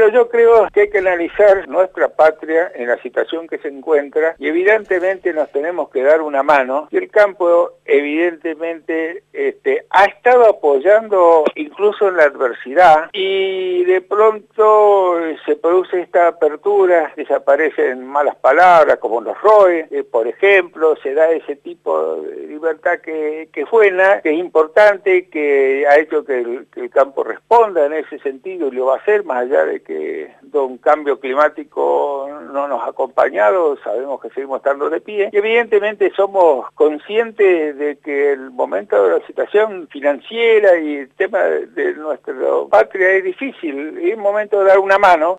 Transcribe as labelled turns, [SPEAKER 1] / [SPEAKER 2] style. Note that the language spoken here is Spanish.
[SPEAKER 1] Pero yo creo que hay que analizar nuestra patria en la situación que se encuentra y evidentemente nos tenemos que dar una mano y el campo evidentemente ha estado apoyando incluso en la adversidad y de pronto se produce esta apertura, desaparecen malas palabras como los ROE, por ejemplo, se da ese tipo de libertad que es buena, que es importante, que ha hecho que el campo responda en ese sentido y lo va a hacer, más allá de que un cambio climático no nos ha acompañado, sabemos que seguimos estando de pie y evidentemente somos conscientes de que el momento de la situación financiera y el tema de nuestra patria es difícil, es momento de dar una mano.